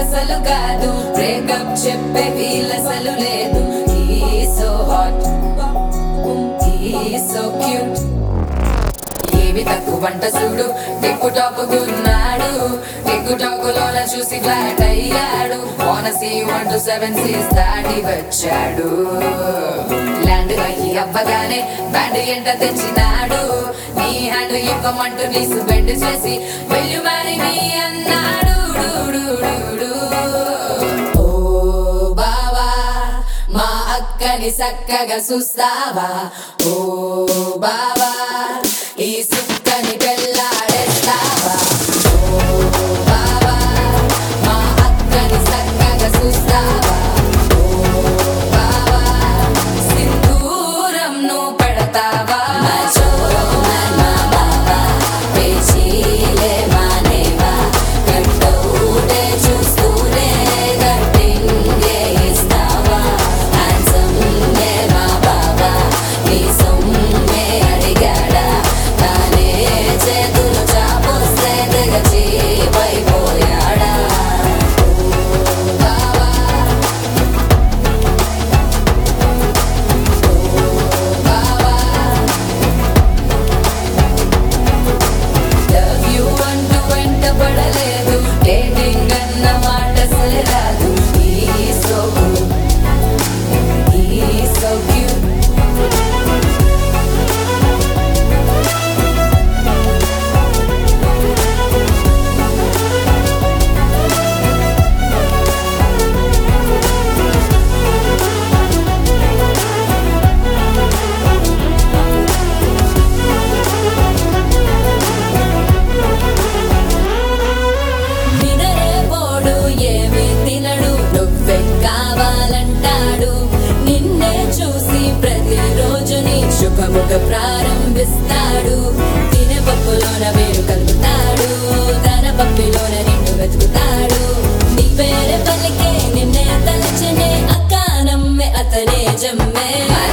అసలు కాదు, బ్రేకప్ చెప్పే వీలసలు లేదు. He's so hot, he's so cute. ఏవి తక్కువంట చూడు, టిక్కు టాపుకున్నాడు. టిక్కు టాకులోన చూసి ఫ్లాట్ అయ్యాడు. Wanna see 1 to 7 seas దాటి వచ్చాడు. ల్యాండ్ అయ్యి అవ్వగానే బ్యాండ్ ఎంట తెచ్చినాడు. నీ హ్యాండ్ ఇవ్వమంటూ నీసు బెండ్ చేసి will you marry me అన్నాడు. ఓ బావా, మా అక్కని చక్కగా చూస్తావా? ఓ బావా, ఈ సుక్కని పెళ్ళాడేస్తావా? ఓ బావా, మా అక్కని చక్కగా చూస్తావా? ఓ బావా, సింధూరం నువ్వు పెడతావా? ప్రారంభిస్తాడు. తినే పప్పులోన వేరు కలుపుతాడు. తన పప్పిలోన నిన్ను వెతుకుతాడు. నీ పేరే పలికే నిన్నే తలచనే అక్క నమ్మే అతనే జమ్మే.